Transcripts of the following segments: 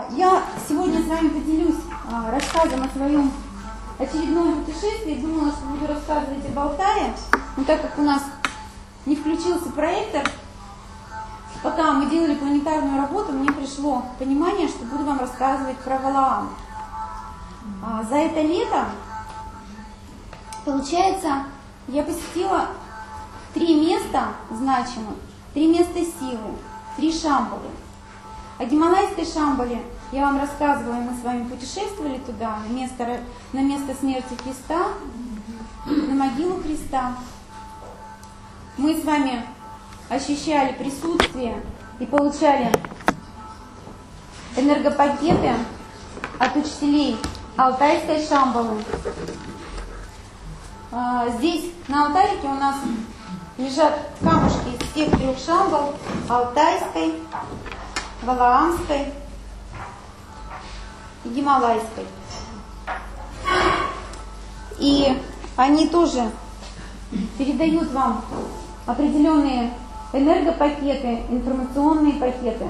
Я сегодня с вами поделюсь рассказом о своем очередном путешествии. Думала, что буду рассказывать об Алтае, но так как у нас не включился проектор, пока мы делали планетарную работу, мне пришло понимание, что буду вам рассказывать про Валаам. За это лето, получается, я посетила 3 места значимых, 3 места силы, 3 Шамбалы. О Гималайской Шамбале я вам рассказывала, мы с вами путешествовали туда, на место смерти Христа, на могилу Христа. Мы с вами ощущали присутствие и получали энергопакеты от учителей Алтайской Шамбалы. Здесь на алтарике у нас лежат камушки из всех 3 Шамбал: Алтайской, Валаамской и Гималайской. И они тоже передают вам определенные энергопакеты, информационные пакеты.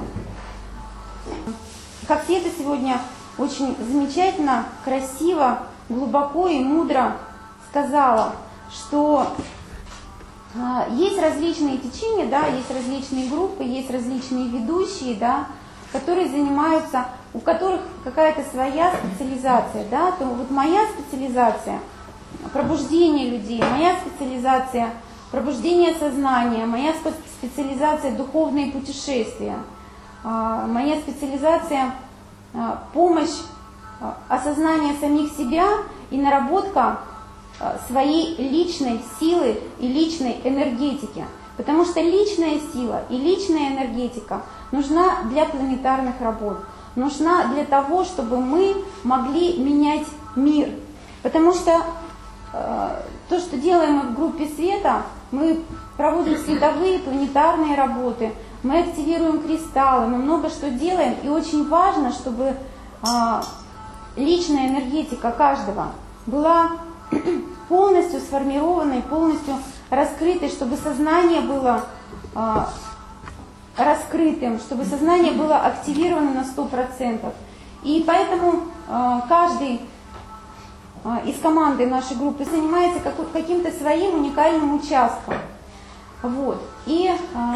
Как Света сегодня очень замечательно, красиво, глубоко и мудро сказала, что есть различные течения, да, есть различные группы, есть различные ведущие, да, которые занимаются, у которых какая-то своя специализация, да, то вот моя специализация – пробуждение людей, моя специализация – пробуждение сознания, моя специализация – духовные путешествия, моя специализация – помощь, осознание самих себя и наработка своей личной силы и личной энергетики. Потому что личная сила и личная энергетика нужна для планетарных работ, нужна для того, чтобы мы могли менять мир. Потому что то, что делаем мы в группе света, мы проводим световые планетарные работы, мы активируем кристаллы, мы много что делаем, и очень важно, чтобы личная энергетика каждого была полностью сформированной, полностью раскрытой, чтобы сознание было раскрытым, чтобы сознание было активировано на 100%. И поэтому каждый из команды нашей группы занимается каким-то своим уникальным участком. Вот. И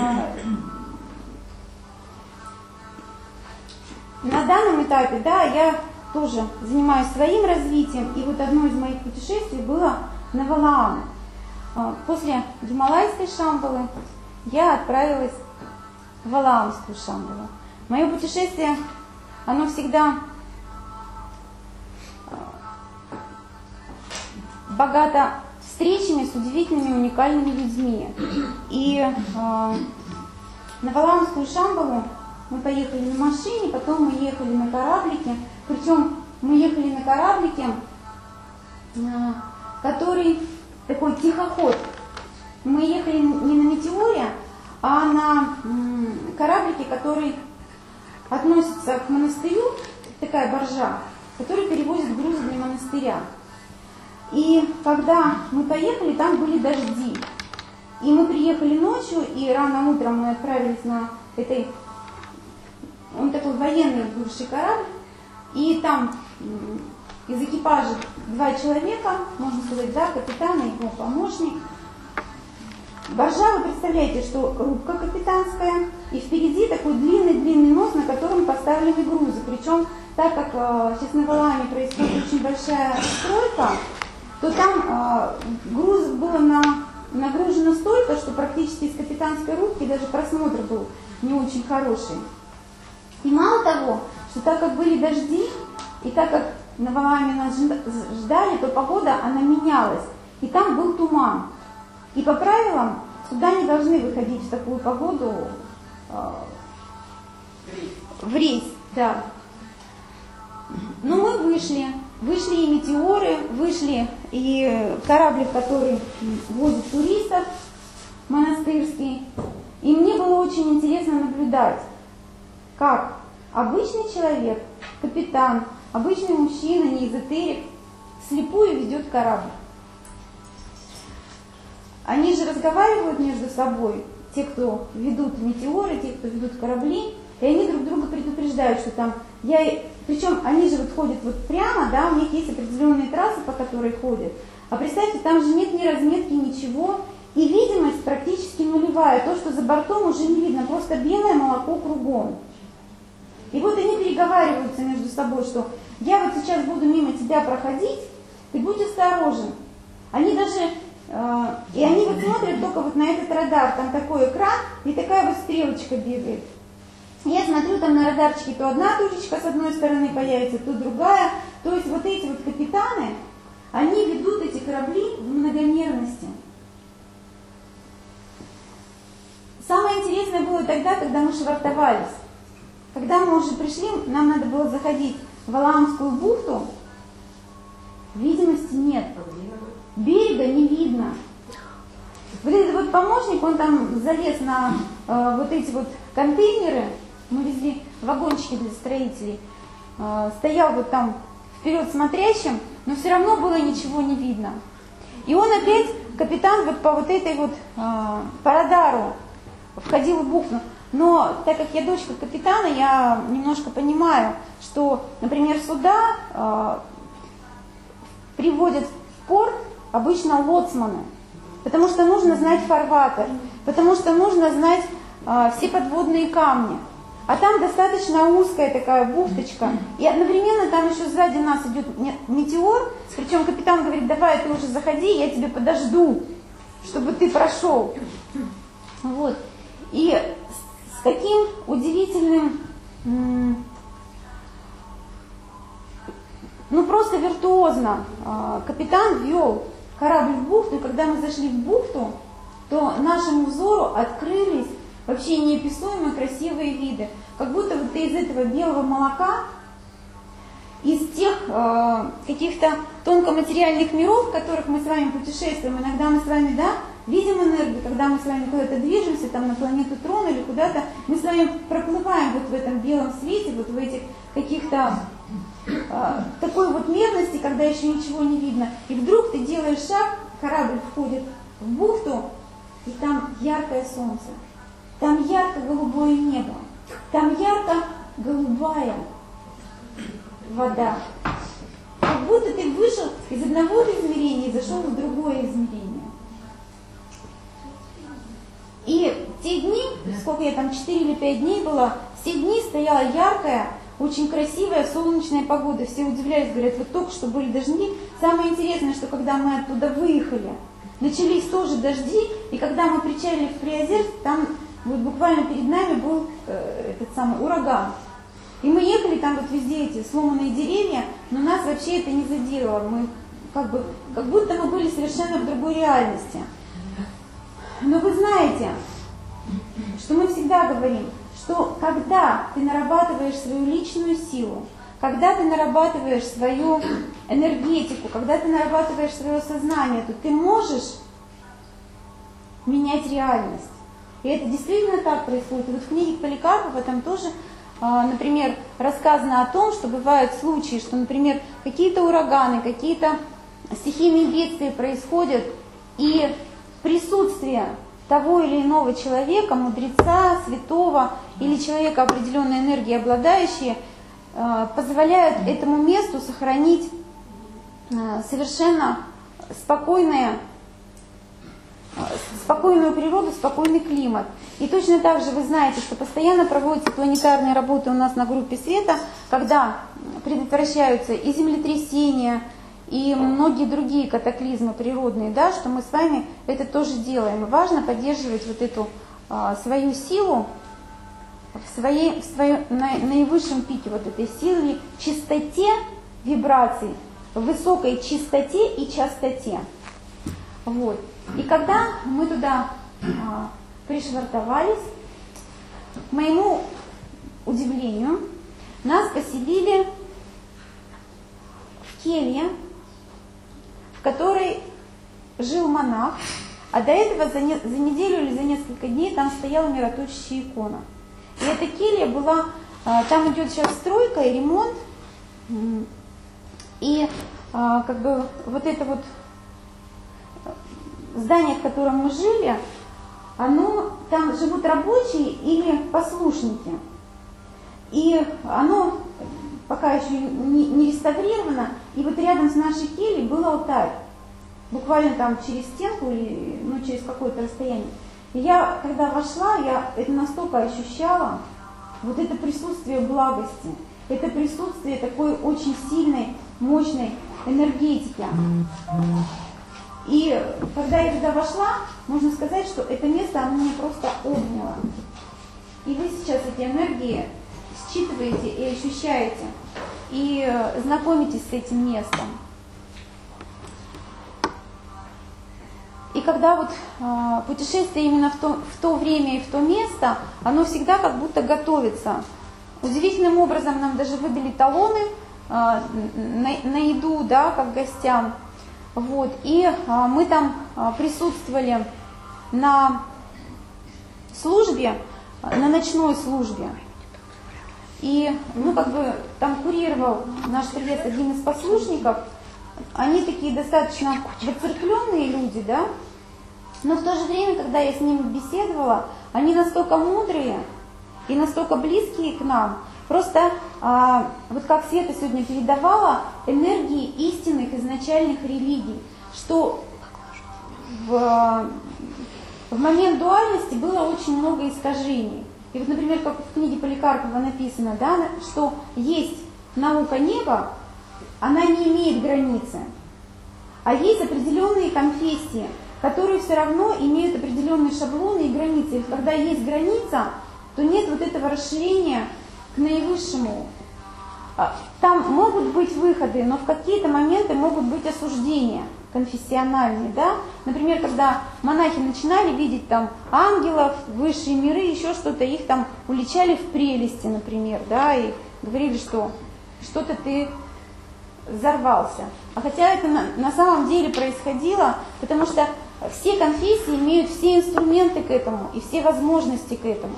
на данном этапе, да, я тоже занимаюсь своим развитием, и вот одно из моих путешествий было на Валаам. После Гималайской Шамбалы я отправилась в Валаамскую Шамбалу. Мое путешествие, оно всегда богато встречами с удивительными, уникальными людьми. И на Валаамскую Шамбалу мы поехали на машине, потом мы ехали на кораблике. Причем мы ехали на кораблике, который такой тихоход. Мы ехали не на метеоре, а на кораблике, который относится к монастырю, такая баржа, который перевозит грузы для монастыря. И когда мы поехали, там были дожди. И мы приехали ночью, и рано утром мы отправились на он такой военный бывший корабль, и там из экипажа 2 человека, можно сказать, да, капитан и его помощник. Баржа, вы представляете, что рубка капитанская, и впереди такой длинный-длинный нос, на котором поставлены грузы. Причем, так как сейчас на Валааме происходит очень большая стройка, то там грузов было нагружено столько, что практически из капитанской рубки даже просмотр был не очень хороший. И мало того, что так как были дожди, и так как на Валааме нас ждали, то погода, она менялась. И там был туман. И по правилам сюда не должны выходить в такую погоду в рейс. Да. Но мы вышли и метеоры, вышли и корабль, который возит туристов, монастырский. И мне было очень интересно наблюдать, как обычный человек, капитан, обычный мужчина, не эзотерик, слепую ведет корабль. Они же разговаривают между собой, те, кто ведут метеоры, те, кто ведут корабли, и они друг друга предупреждают, что там причем они же вот ходят вот прямо, да, у них есть определенные трассы, по которой ходят. А представьте, там же нет ни разметки, ничего, и видимость практически нулевая. То, что за бортом, уже не видно, просто белое молоко кругом. И вот они переговариваются между собой, что я вот сейчас буду мимо тебя проходить, ты будь осторожен. Они даже, и они вот смотрят только вот на этот радар, там такой экран, и такая вот стрелочка бегает. Я смотрю, там на радарчике то одна точечка с одной стороны появится, то другая. То есть вот эти вот капитаны, они ведут эти корабли в многомерности. Самое интересное было тогда, когда мы швартовались. Когда мы уже пришли, нам надо было заходить в Валаамскую бухту, видимости нет. Берега не видно. Вот этот вот помощник, он там залез на вот эти вот контейнеры, мы везли вагончики для строителей, стоял вот там вперед смотрящим, но все равно было ничего не видно. И он опять, капитан, вот по вот этой вот, по радару входил в бухту. Но так как я дочка капитана, я немножко понимаю, что, например, суда приводят в порт обычно лоцманы, потому что нужно знать фарватер, потому что нужно знать все подводные камни. А там достаточно узкая такая бухточка, и одновременно там еще сзади нас идет метеор, причем капитан говорит: давай ты уже заходи, я тебе подожду, чтобы ты прошел. Вот. И с таким удивительным, ну просто виртуозно капитан вел корабль в бухту, и когда мы зашли в бухту, то нашему взору открылись вообще неописуемо красивые виды. Как будто вот из этого белого молока, из тех каких-то тонкоматериальных миров, в которых мы с вами путешествуем, иногда мы с вами, да, видим энергию, когда мы с вами куда-то движемся, там на планету Трон или куда-то, мы с вами проплываем вот в этом белом свете, вот в этих каких-то такой вот мерности, когда еще ничего не видно. И вдруг ты делаешь шаг, корабль входит в бухту, и там яркое солнце, там ярко-голубое небо, там ярко-голубая вода. Как будто ты вышел из одного измерения и зашел в другое измерение. И те дни, сколько я там, 4 или 5 дней была, все дни стояла яркая, очень красивая солнечная погода. Все удивлялись, говорят, вот только что были дожди. Самое интересное, что когда мы оттуда выехали, начались тоже дожди, и когда мы причалили в Приозерск, там вот буквально перед нами был этот самый ураган. И мы ехали, там вот везде эти сломанные деревья, но нас вообще это не задело. Мы как будто мы были совершенно в другой реальности. Но вы знаете, что мы всегда говорим, что когда ты нарабатываешь свою личную силу, когда ты нарабатываешь свою энергетику, когда ты нарабатываешь свое сознание, то ты можешь менять реальность. И это действительно так происходит. И вот в книге Поликарпова там тоже, например, рассказано о том, что бывают случаи, что, например, какие-то ураганы, какие-то стихийные бедствия происходят, и присутствие того или иного человека, мудреца, святого или человека определенной энергии обладающие, позволяют этому месту сохранить совершенно спокойную природу, спокойный климат. И точно так же вы знаете, что постоянно проводятся планетарные работы у нас на группе света, когда предотвращаются и землетрясения, и многие другие катаклизмы природные, да, что мы с вами это тоже делаем. И важно поддерживать вот эту свою силу в своем наивысшем пике, вот этой силы, чистоте вибраций, высокой чистоте и частоте. Вот. И когда мы туда пришвартовались, к моему удивлению, нас поселили в келье, в которой жил монах, а до этого за неделю или за несколько дней там стояла мироточащая икона. И эта келья была, там идет сейчас стройка и ремонт, и как бы вот это вот здание, в котором мы жили, там живут рабочие или послушники. И оно пока еще не реставрировано, и вот рядом с нашей кельей был алтарь, буквально там через стенку или через какое-то расстояние. И я, когда вошла, я это настолько ощущала, вот это присутствие благости, это присутствие такой очень сильной, мощной энергетики. И когда я туда вошла, можно сказать, что это место, оно меня просто обняло. И вы сейчас эти энергии считываете и ощущаете, и знакомитесь с этим местом. И когда вот путешествие именно в то время и в то место, оно всегда как будто готовится. Удивительным образом нам даже выдали талоны на еду, да, как гостям. Вот. И мы там присутствовали на службе, на ночной службе. И там курировал наш певец, один из послушников. Они такие достаточно воцерквленные люди, да, но в то же время, когда я с ними беседовала, они настолько мудрые и настолько близкие к нам. Просто, вот как Света сегодня передавала, энергии истинных изначальных религий, что в момент дуальности было очень много искажений. И вот, например, как в книге Поликарпова написано, да, что есть наука неба, она не имеет границы. А есть определенные конфессии, которые все равно имеют определенные шаблоны и границы. И когда есть граница, то нет вот этого расширения к наивысшему. Там могут быть выходы, но в какие-то моменты могут быть осуждения конфессиональные, да? Например, когда монахи начинали видеть там ангелов, высшие миры, еще что-то, их там уличали в прелести, например, да, и говорили, что что-то ты взорвался. А хотя это на самом деле происходило, потому что все конфессии имеют все инструменты к этому и все возможности к этому.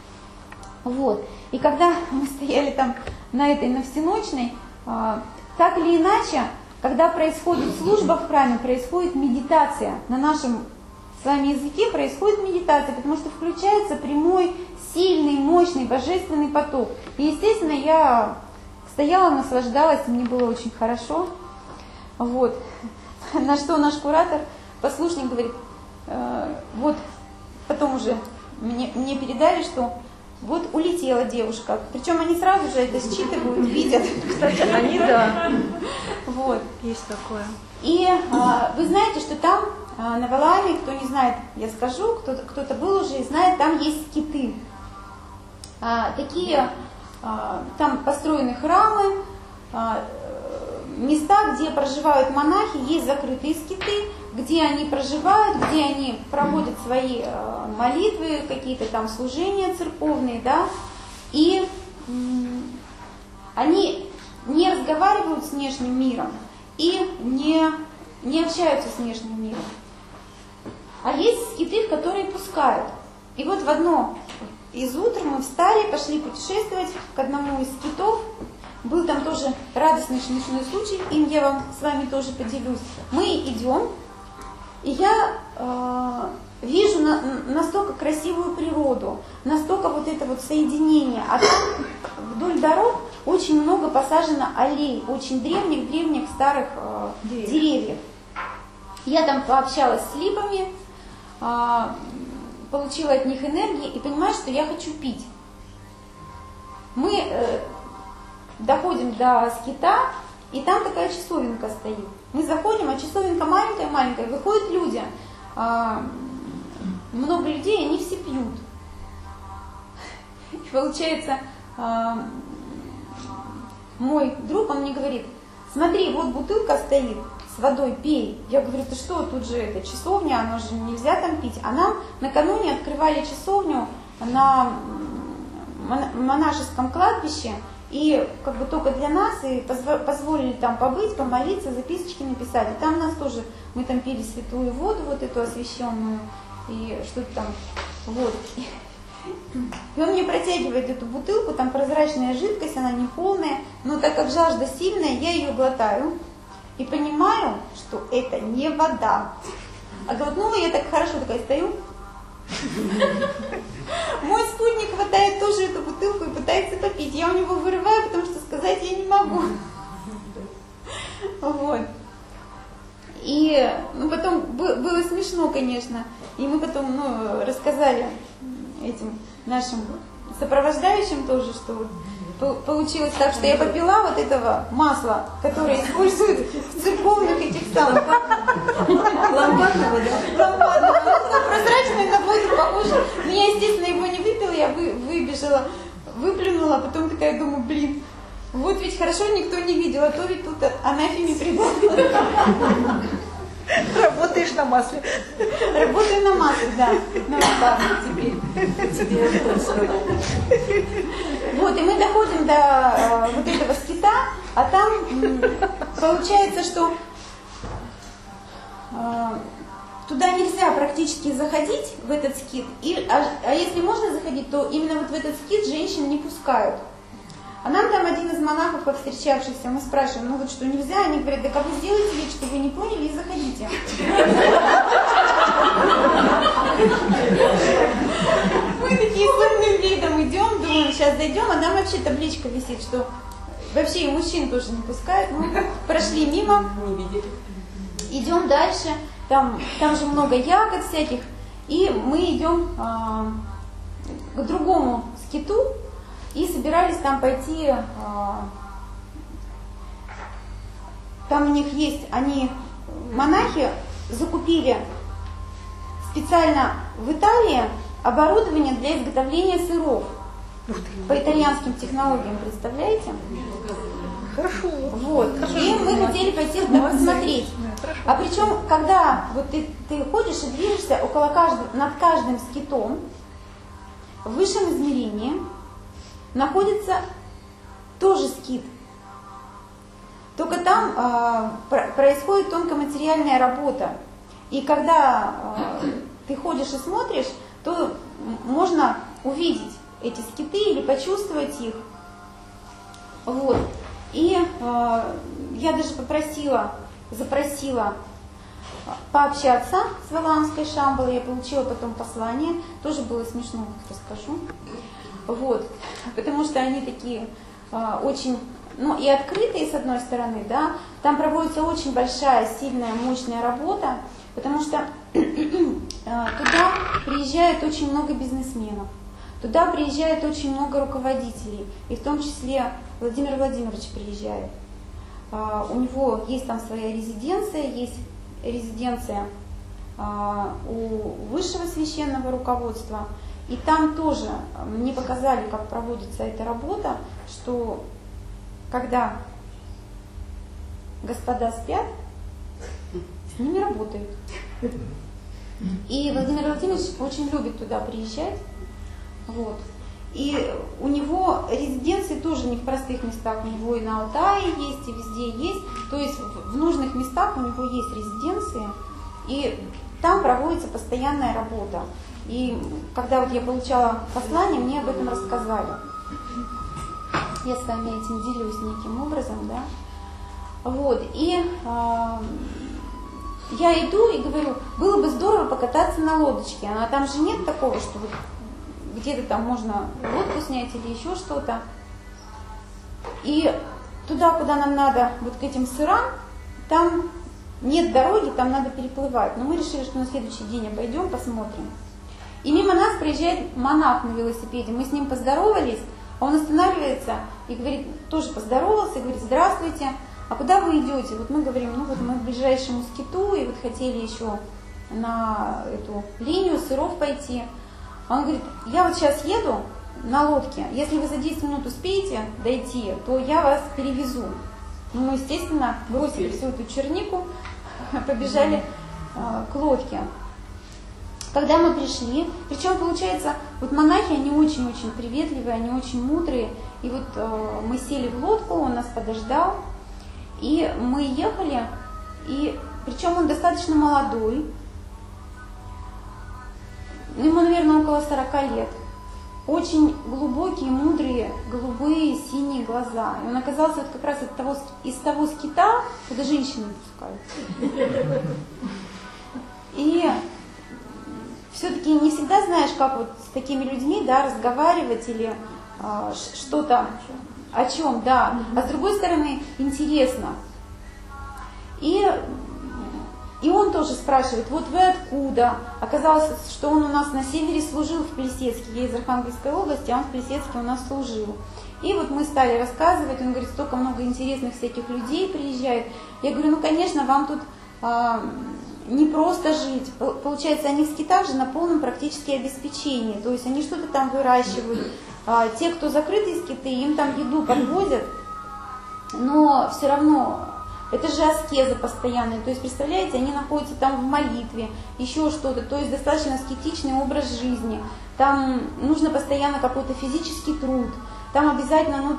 Вот. И когда мы стояли там на всеночной, так или иначе, когда происходит служба в храме, происходит медитация. На нашем с вами языке происходит медитация, потому что включается прямой, сильный, мощный, божественный поток. И, естественно, я стояла, наслаждалась, мне было очень хорошо. Вот. На что наш куратор, послушник, говорит, вот потом уже мне передали, что вот улетела девушка. Причем они сразу же это считывают, видят. Кстати, они, да. Вот. Есть такое. И вы знаете, что там на Валааме, кто не знает, я скажу, кто-то был уже и знает, там есть скиты. Такие, там построены храмы, места, где проживают монахи, есть закрытые скиты, где они проживают, где они проводят свои молитвы, какие-то там служения церковные, да, и они не разговаривают с внешним миром и не общаются с внешним миром. А есть скиты, в которые пускают. И вот в одно из утра мы встали, пошли путешествовать к одному из скитов. Был там тоже радостный смешной случай, им я вам с вами тоже поделюсь. Мы идем, и я вижу настолько красивую природу, настолько вот это вот соединение. А там вдоль дорог очень много посажено аллей, очень древних старых деревьев. Я там пообщалась с липами, получила от них энергии и понимаю, что я хочу пить. Мы доходим до скита, и там такая часовенка стоит. Мы заходим, а часовенка маленькая-маленькая, выходят люди, много людей, они все пьют. И получается, мой друг, он мне говорит, смотри, вот бутылка стоит с водой, пей. Я говорю, ты что, тут же это часовня, оно же нельзя там пить. А нам накануне открывали часовню на монашеском кладбище, и как бы только для нас, и позволили там побыть, помолиться, записочки написать. И там у нас тоже, мы там пили святую воду, вот эту освященную, и что-то там, вот. И он мне протягивает эту бутылку, там прозрачная жидкость, она не полная, но так как жажда сильная, я ее глотаю и понимаю, что это не вода. А глотнула я так хорошо, такая стою, Мой спутник хватает тоже эту бутылку и пытается попить. Я у него вырываю, потому что сказать я не могу. Вот. И потом было смешно, конечно. И мы потом рассказали этим нашим сопровождающим тоже, что получилось так, что я попила вот этого масла, которое используют в церковных этих самых лампадного, прозрачное, на воду похоже. Но я, естественно, его не выпила, я выбежала, выплюнула, а потом такая думаю, блин, вот ведь хорошо никто не видел, а то ведь тут анафеме прибавила. Работаешь на масле. Работаю на масле, да. На лампадах теперь. Вот, и мы доходим до вот этого скита, а там получается, что туда нельзя практически заходить, в этот скит. А если можно заходить, то именно вот в этот скит женщин не пускают. А нам там один из монахов, повстречавшихся, мы спрашиваем, вот что, нельзя? Они говорят, да как вы сделаете вид, что вы не поняли, и заходите. Мы такие с умным видом идем, думаем, сейчас дойдем, а там вообще табличка висит, что вообще и мужчин тоже не пускают. Мы прошли мимо, идем дальше, там же много ягод всяких, и мы идем к другому скиту, и собирались там пойти, там у них есть, монахи закупили специально в Италии оборудование для изготовления сыров по итальянским технологиям, представляете? Хорошо. Вот. И мы хотели пойти посмотреть. А причем, когда вот ты ходишь и движешься над каждым скитом, в высшем измерении находится тоже скит. Только там происходит тонкоматериальная работа. И когда ты ходишь и смотришь, то можно увидеть эти скиты или почувствовать их. Вот. И я даже запросила пообщаться с Валаамской Шамбалой. Я получила потом послание. Тоже было смешно, расскажу. Вот, потому что они такие очень, и открытые с одной стороны, да, там проводится очень большая, сильная, мощная работа, потому что туда приезжает очень много бизнесменов, туда приезжает очень много руководителей, и в том числе Владимир Владимирович приезжает. У него есть там своя резиденция, есть резиденция у высшего священного руководства. И там тоже мне показали, как проводится эта работа, что когда господа спят, с ними работают. И Владимир Владимирович очень любит туда приезжать. Вот. И у него резиденции тоже не в простых местах, у него и на Алтае есть, и везде есть. То есть в нужных местах у него есть резиденции, и там проводится постоянная работа. И когда вот я получала послание, мне об этом рассказали. Я с вами этим делюсь неким образом, да. Вот, и я иду и говорю, было бы здорово покататься на лодочке. А там же нет такого, что вот где-то там можно лодку снять или еще что-то. И туда, куда нам надо, вот к этим сырам, там нет дороги, там надо переплывать. Но мы решили, что на следующий день обойдем, посмотрим. И мимо нас проезжает монах на велосипеде. Мы с ним поздоровались, а он останавливается и говорит, тоже поздоровался, и говорит, здравствуйте, а куда вы идете? Вот мы говорим, мы к ближайшему скиту, и вот хотели еще на эту линию сыров пойти. А он говорит, я вот сейчас еду на лодке, если вы за 10 минут успеете дойти, то я вас перевезу. Мы, естественно, бросили всю эту чернику, побежали к лодке. Когда мы пришли, причем получается, вот монахи, они очень-очень приветливые, они очень мудрые, и вот мы сели в лодку, он нас подождал, и мы ехали, и причем он достаточно молодой, ему, наверное, около 40 лет, очень глубокие, мудрые, голубые, синие глаза. И он оказался вот как раз из того скита, куда женщины пускают. И все-таки не всегда знаешь, как вот с такими людьми, да, разговаривать или что-то, о чем, да. А с другой стороны, интересно. И он тоже спрашивает, вот вы откуда? Оказалось, что он у нас на севере служил в Плесецке, я из Архангельской области, а он в Плесецке у нас служил. И вот мы стали рассказывать, он говорит, столько много интересных всяких людей приезжает. Я говорю, ну, конечно, вам тут не просто жить. Получается, они в скитах же на полном практически обеспечении. То есть они что-то там выращивают. Те, кто закрытые скиты, им там еду подвозят, но все равно это же аскеза постоянная. То есть, представляете, они находятся там в молитве, еще что-то. То есть достаточно аскетичный образ жизни. Там нужно постоянно какой-то физический труд. Там обязательно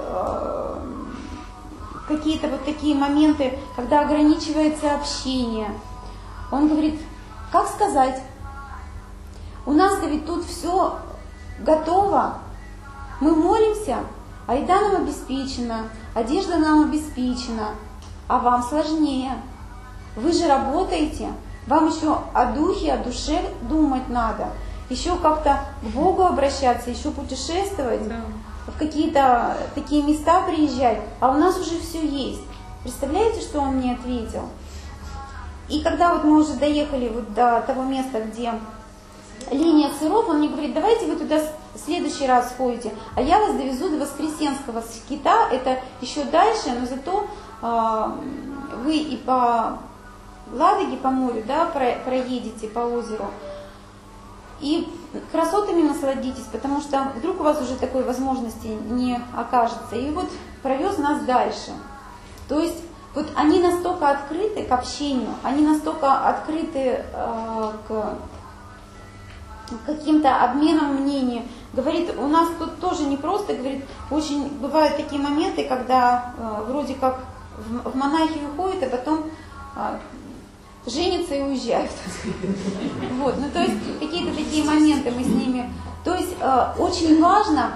какие-то вот такие моменты, когда ограничивается общение. Он говорит, как сказать, у нас-то ведь тут все готово, мы молимся, а еда нам обеспечена, одежда нам обеспечена, а вам сложнее. Вы же работаете, вам еще о духе, о душе думать надо, еще как-то к Богу обращаться, еще путешествовать, да, в какие-то такие места приезжать, а у нас уже все есть. Представляете, что он мне ответил? И когда вот мы уже доехали вот до того места, где линия сыров, он мне говорит, давайте вы туда в следующий раз сходите, а я вас довезу до Воскресенского скита, это еще дальше, но зато вы и по Ладоге, по морю, да, проедете по озеру, и красотами насладитесь, потому что вдруг у вас уже такой возможности не окажется. И вот провез нас дальше. То есть вот они настолько открыты к общению, они настолько открыты к каким-то обменам мнений. Говорит, у нас тут тоже не просто, говорит, очень бывают такие моменты, когда вроде как в монахи уходят, а потом женятся и уезжают. Вот, ну то есть какие-то такие моменты мы с ними. То есть очень важно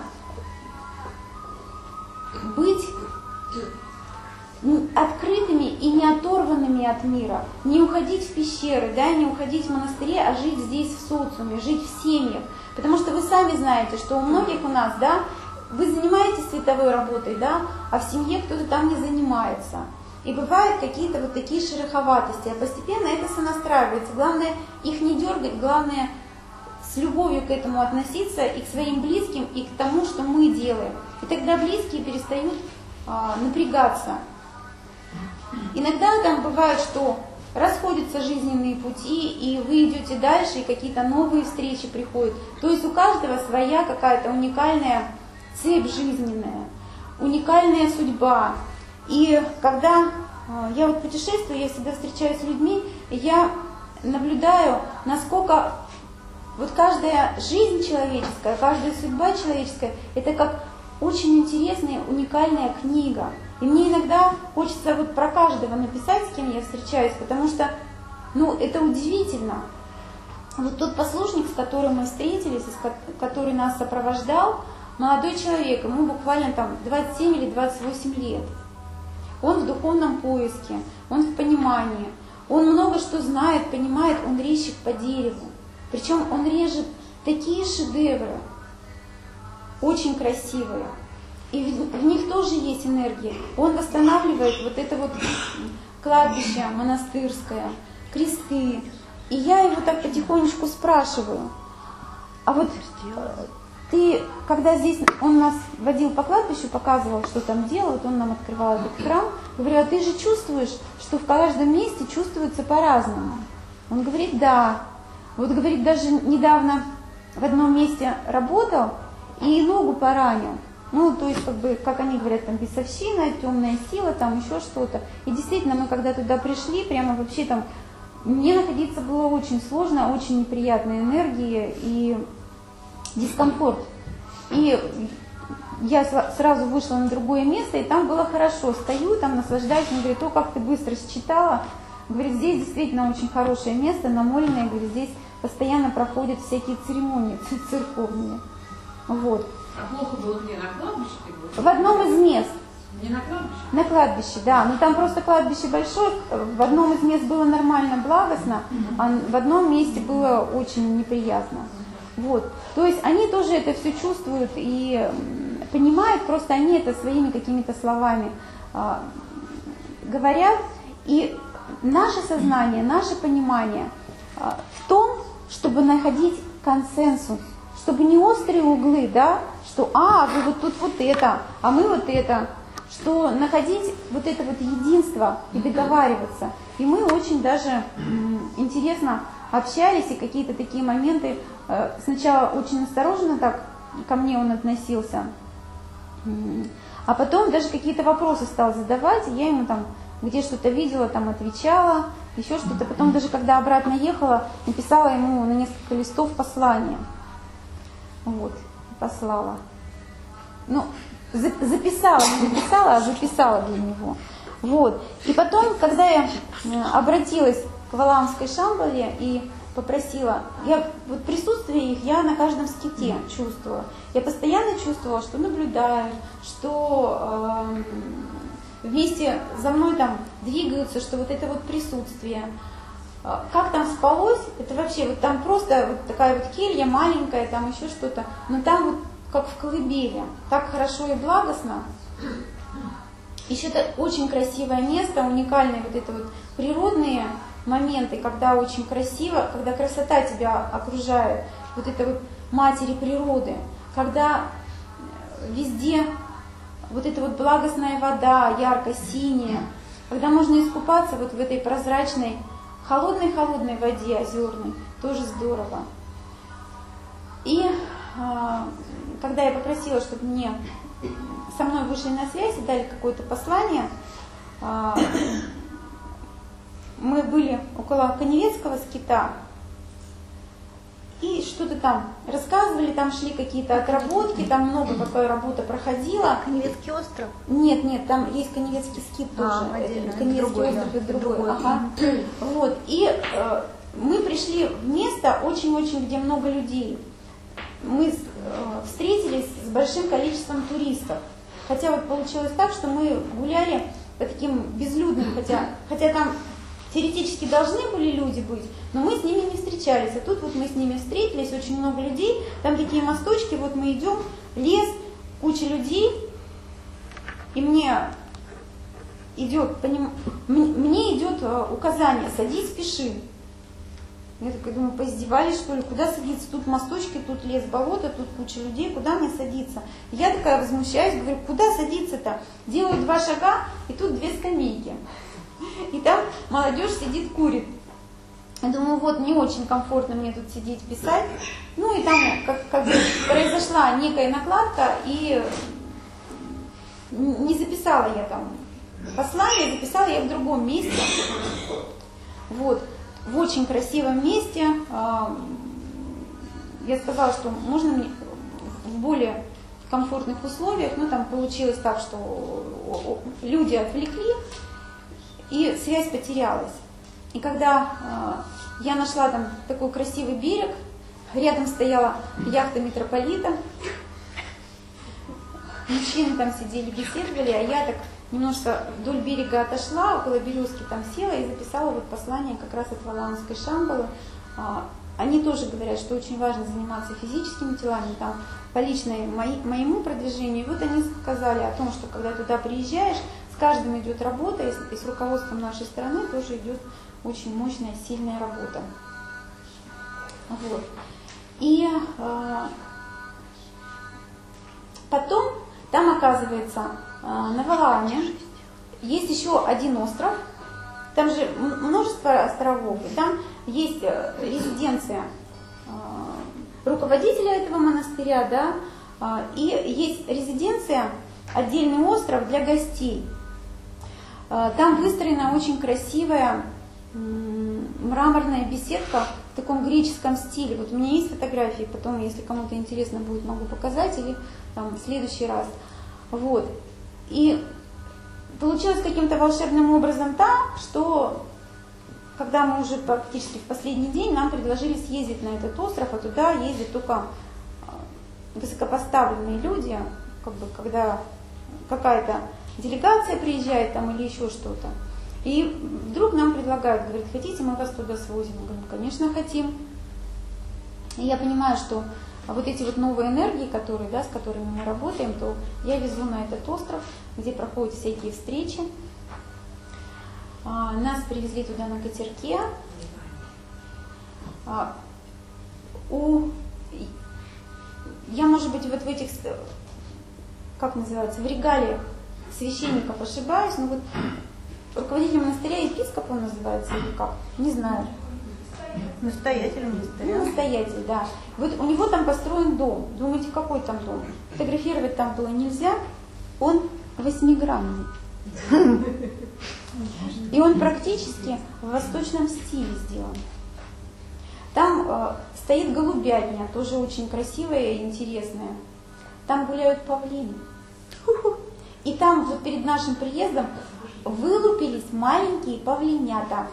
быть открытыми и не оторванными от мира, не уходить в пещеры, да, не уходить в монастыри, а жить здесь в социуме, жить в семьях. Потому что вы сами знаете, что у многих у нас, да, вы занимаетесь световой работой, да, а в семье кто-то там не занимается. И бывают какие-то вот такие шероховатости, а постепенно это сонастраивается. Главное их не дергать, главное с любовью к этому относиться и к своим близким, и к тому, что мы делаем. И тогда близкие перестают напрягаться. Иногда там бывает, что расходятся жизненные пути, и вы идете дальше, и какие-то новые встречи приходят. То есть у каждого своя какая-то уникальная цепь жизненная, уникальная судьба. И когда я вот путешествую, я всегда встречаюсь с людьми, и я наблюдаю, насколько вот каждая жизнь человеческая, каждая судьба человеческая, это как очень интересная, уникальная книга. И мне иногда хочется вот про каждого написать, с кем я встречаюсь, потому что, ну, это удивительно. Вот тот послушник, с которым мы встретились, который нас сопровождал, молодой человек, ему буквально там 27 или 28 лет. Он в духовном поиске, он в понимании, он много что знает, понимает, он резчик по дереву. Причем он режет такие шедевры, очень красивые. И в них тоже есть энергия. Он восстанавливает вот это вот кладбище монастырское, кресты. И я его так потихонечку спрашиваю, а вот ты, когда здесь, он нас водил по кладбищу, показывал, что там делают, он нам открывал этот храм, говорю, а ты же чувствуешь, что в каждом месте чувствуется по-разному? Он говорит, да. Вот, говорит, даже недавно в одном месте работал и ногу поранил. Ну, то есть, как бы, как они говорят, там бесовщина, темная сила, там еще что-то. И действительно, мы когда туда пришли, прямо вообще там, мне находиться было очень сложно, очень неприятные энергии и дискомфорт. И я сразу вышла на другое место, и там было хорошо. Стою, там наслаждаюсь, он говорит, о, как ты быстро считала. Говорит, здесь действительно очень хорошее место, намоленное, говорит, здесь постоянно проходят всякие церемонии церковные. Вот. А плохо было где? На кладбище? В одном из мест. Не на кладбище? На кладбище, да. Но там просто кладбище большое. В одном из мест было нормально, благостно, а в одном месте было очень неприятно. Вот. То есть они тоже это все чувствуют и понимают, просто они это своими какими-то словами говорят. И наше сознание, наше понимание в том, чтобы находить консенсус, чтобы не острые углы, да, что вы вот тут вот это, а мы вот это, что находить вот это вот единство и договариваться. И мы очень даже интересно общались, и какие-то такие моменты, сначала очень осторожно так ко мне он относился, а потом даже какие-то вопросы стал задавать, и я ему там, где что-то видела, там отвечала, еще что-то. Потом даже когда обратно ехала, написала ему на несколько листов послание. Вот, послала. Ну, записала, не написала, а записала для него. Вот. И потом, когда я обратилась к Валаамской Шамбале и попросила, вот присутствие их я на каждом ските чувствовала. Я постоянно чувствовала, что наблюдаю, что вместе за мной там двигаются, что вот это вот присутствие. Как там спалось, это вообще, вот там просто вот такая вот келья маленькая, там еще что-то, но там вот как в колыбели, так хорошо и благостно. Еще это очень красивое место, уникальные вот это вот природные моменты, когда очень красиво, когда красота тебя окружает, вот это вот матери природы, когда везде вот эта вот благостная вода, ярко-синяя, когда можно искупаться вот в этой прозрачной, холодной-холодной воде озерной, тоже здорово. И когда я попросила, чтобы мне со мной вышли на связь и дали какое-то послание, мы были около Каневецкого скита, и что-то там рассказывали, там шли какие-то отработки, там много какая работа проходила. Каневецкий остров? Нет, там есть Каневецкий скит тоже. Отдельно. Каневецкий остров это другой. Ага. Вот. И мы пришли в место очень-очень, где много людей. Мы встретились с большим количеством туристов. Хотя вот получилось так, что мы гуляли по таким безлюдным, хотя там теоретически должны были люди быть, но мы с ними не встречались. А тут вот мы с ними встретились, очень много людей, там такие мосточки, вот мы идем, лес, куча людей, и мне идет указание: садись, пиши. Я такая думаю, поиздевались, что ли, куда садиться? Тут мосточки, тут лес, болото, тут куча людей, куда мне садиться? Я такая возмущаюсь, говорю, куда садиться-то? Делаю 2 шага, и тут 2 скамейки. И там молодежь сидит, курит. Я думаю, вот не очень комфортно мне тут сидеть, писать. Ну и там как бы произошла некая накладка, и не записала я там послание, записала я в другом месте. Вот. В очень красивом месте. Я сказала, что можно мне в более комфортных условиях. Ну там получилось так, что люди отвлекли, и связь потерялась. И когда я нашла там такой красивый берег, рядом стояла яхта митрополита, мужчины там сидели, беседовали, а я так немножко вдоль берега отошла, около березки там села и записала вот послание как раз от Валаамской Шамбалы. Они тоже говорят, что очень важно заниматься физическими телами, там, по личной моему продвижению. И вот они сказали о том, что когда туда приезжаешь, с каждым идет работа, и с руководством нашей страны тоже идет очень мощная, сильная работа. Вот. И потом там, оказывается, на Валааме есть еще один остров, там же множество островов, и там есть резиденция руководителя этого монастыря, да, и есть резиденция, отдельный остров для гостей. Там выстроена очень красивая мраморная беседка в таком греческом стиле. Вот у меня есть фотографии, потом, если кому-то интересно будет, могу показать, или там, в следующий раз. Вот. И получилось каким-то волшебным образом так, что когда мы уже практически в последний день, нам предложили съездить на этот остров, а туда ездят только высокопоставленные люди, как бы, когда какая-то делегация приезжает там или еще что-то. И вдруг нам предлагают, говорят, хотите, мы вас туда свозим? Мы говорим, конечно, хотим. И я понимаю, что вот эти вот новые энергии, которые, да, с которыми мы работаем, то я везу на этот остров, где проходят всякие встречи. Нас привезли туда на катерке. Я, может быть, вот в этих, как называется, в регалиях священников ошибаюсь, но вот руководитель монастыря, епископ он называется или как, не знаю. Настоятель монастыря. Ну, настоятель, да. Вот у него там построен дом. Думаете, какой там дом? Фотографировать там было нельзя. Он 8-гранный. И он практически в восточном стиле сделан. Там стоит голубятня, тоже очень красивая и интересная. Там гуляют павлины. И там вот перед нашим приездом вылупились маленькие павлинята.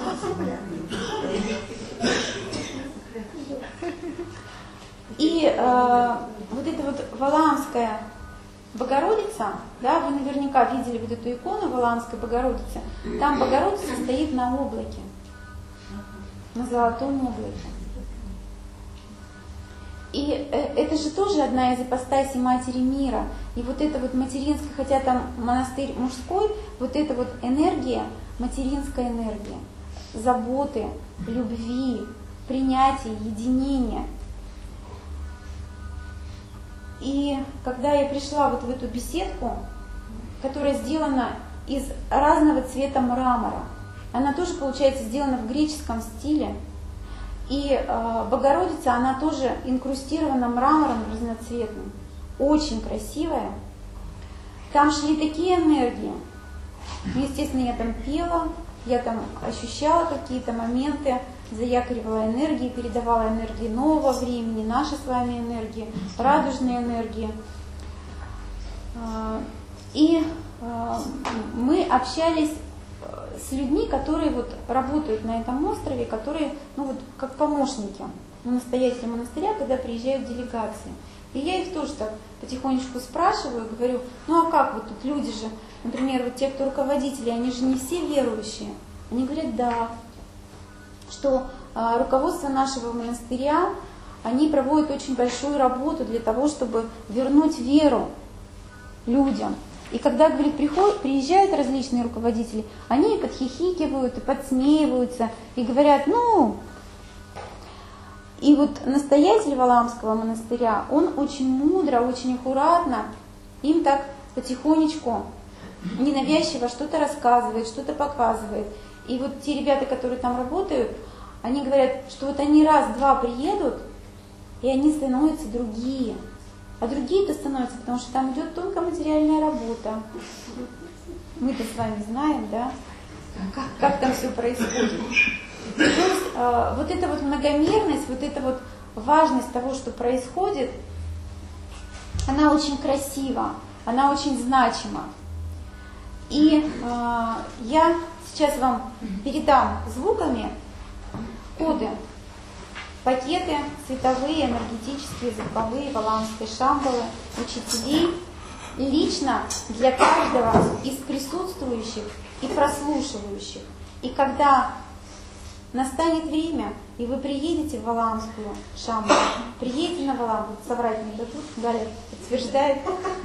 И вот эта вот Валаамская Богородица, да, вы наверняка видели вот эту икону Валаамской Богородицы, там Богородица стоит на облаке, на золотом облаке. И это же тоже одна из ипостасей Матери Мира. И вот это вот материнская, хотя там монастырь мужской, вот эта вот энергия, материнская энергия, заботы, любви, принятия, единения. И когда я пришла вот в эту беседку, которая сделана из разного цвета мрамора, она тоже, получается, сделана в греческом стиле. И Богородица, она тоже инкрустирована мрамором разноцветным. Очень красивая. Там шли такие энергии. Естественно, я там пела, я там ощущала какие-то моменты, заякоривала энергии, передавала энергии нового времени, наши с вами энергии, радужные энергии. И мы общались с людьми, которые вот работают на этом острове, которые, ну вот, как помощники настоятеля монастыря, когда приезжают делегации. И я их тоже так потихонечку спрашиваю, говорю, ну а как вот тут люди же, например, вот те, кто руководители, они же не все верующие. Они говорят, да, что руководство нашего монастыря, они проводят очень большую работу для того, чтобы вернуть веру людям. И когда, говорит, приезжают различные руководители, они и подхихикивают, и подсмеиваются, и говорят, ну... И вот настоятель Валаамского монастыря, он очень мудро, очень аккуратно им так потихонечку, ненавязчиво что-то рассказывает, что-то показывает. И вот те ребята, которые там работают, они говорят, что вот они раз-два приедут, и они становятся другие. А другие-то становятся, потому что там идет тонкоматериальная работа. Мы-то с вами знаем, да, как там все происходит. То есть вот эта вот многомерность, вот эта вот важность того, что происходит, она очень красива, она очень значима. И я сейчас вам передам звуками коды, пакеты световые, энергетические, звуковые, валаамской Шамбалы, учителей, лично для каждого из присутствующих и прослушивающих. И когда настанет время, и вы приедете в Валаамскую Шамбалу, приедете на Валаам, вот соврать не дадут, Галя подтверждает.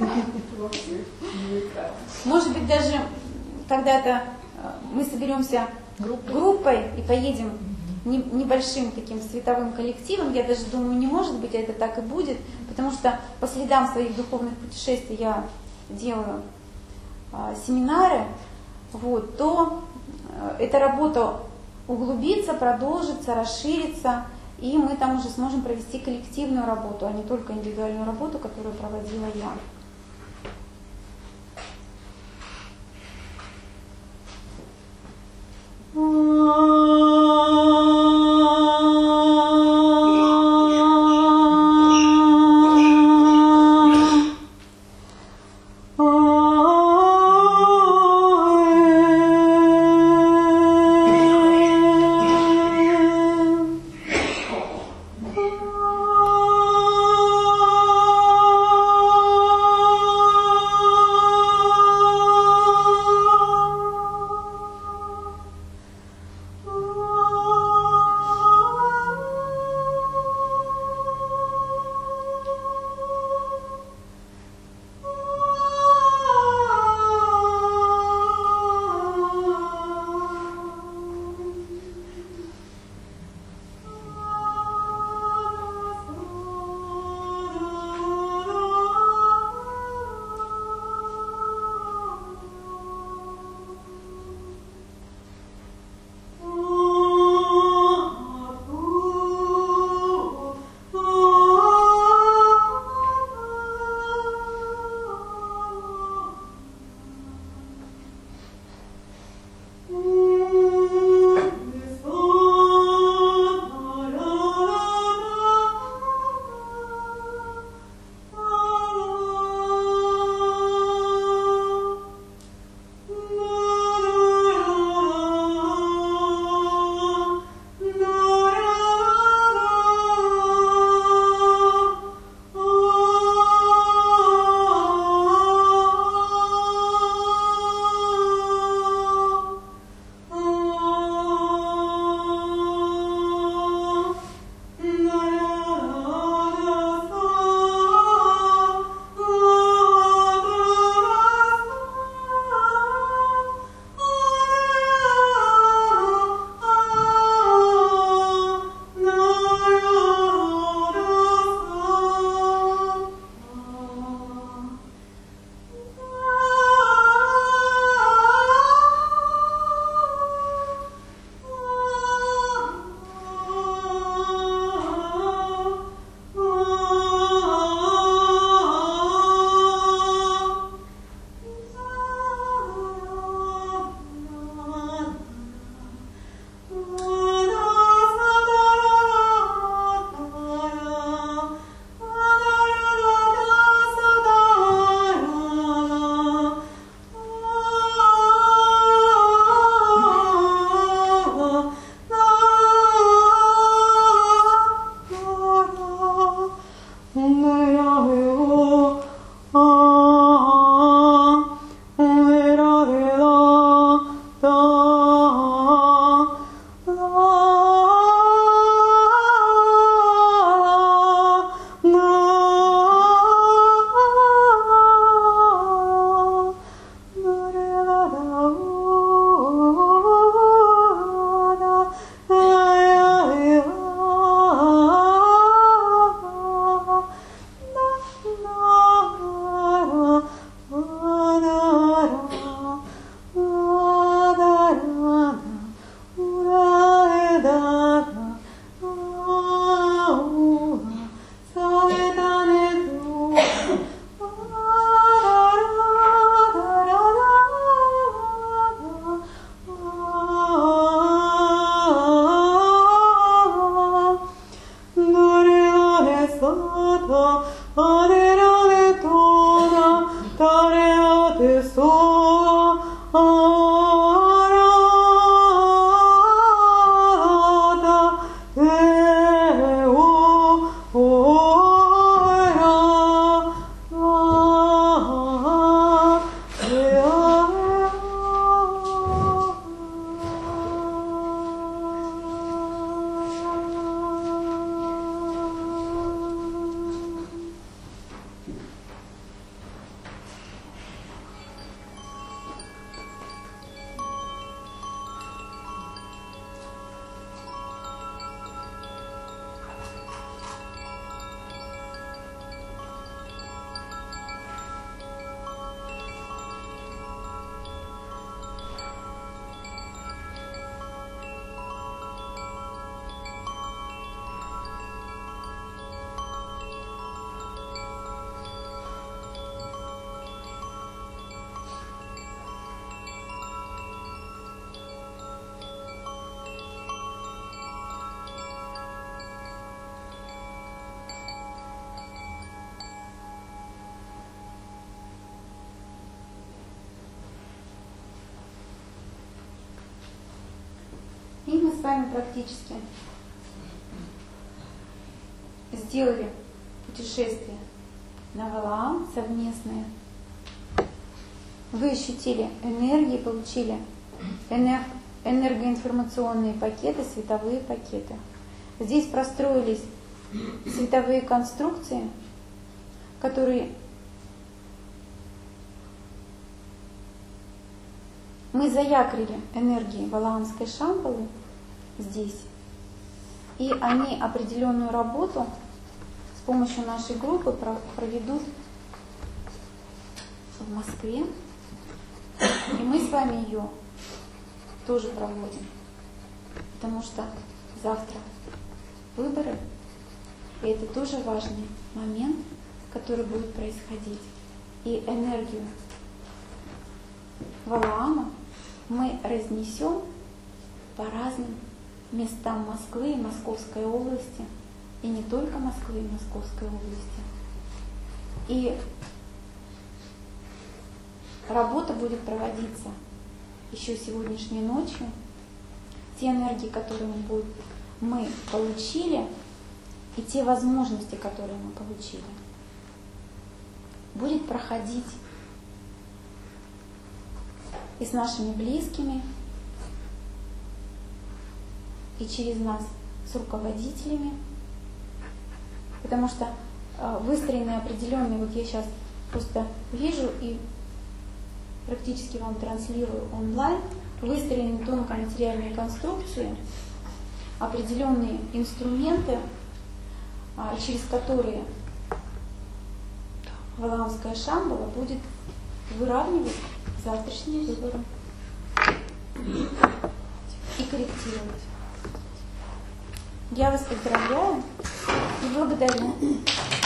Может быть, даже когда-то мы соберемся группой и поедем небольшим таким световым коллективом, я даже думаю, не может быть, а это так и будет, потому что по следам своих духовных путешествий я делаю семинары, вот, то эта работа углубится, продолжится, расширится, и мы там уже сможем провести коллективную работу, а не только индивидуальную работу, которую проводила я. с вами практически сделали путешествие на Валаам совместное. Вы ощутили энергии, получили энергоинформационные пакеты, световые пакеты. Здесь простроились световые конструкции, которые мы заякорили энергии Валаамской Шамбалы здесь, и они определенную работу с помощью нашей группы проведут в Москве, и мы с вами ее тоже проводим, потому что завтра выборы, и это тоже важный момент, который будет происходить. И энергию Валаама мы разнесем по разным местам Москвы и Московской области, и не только Москвы и Московской области. И работа будет проводиться еще сегодняшней ночью. Те энергии, которые мы получили, и те возможности, которые мы получили, будет проходить и с нашими близкими, и через нас с руководителями, потому что выстроены определенные, вот я сейчас просто вижу и практически вам транслирую онлайн, выстроены тонкоматериальные конструкции, определенные инструменты, через которые Валаамская Шамбала будет выравнивать завтрашние выборы и корректировать. Я вас поздравляю и благодарю.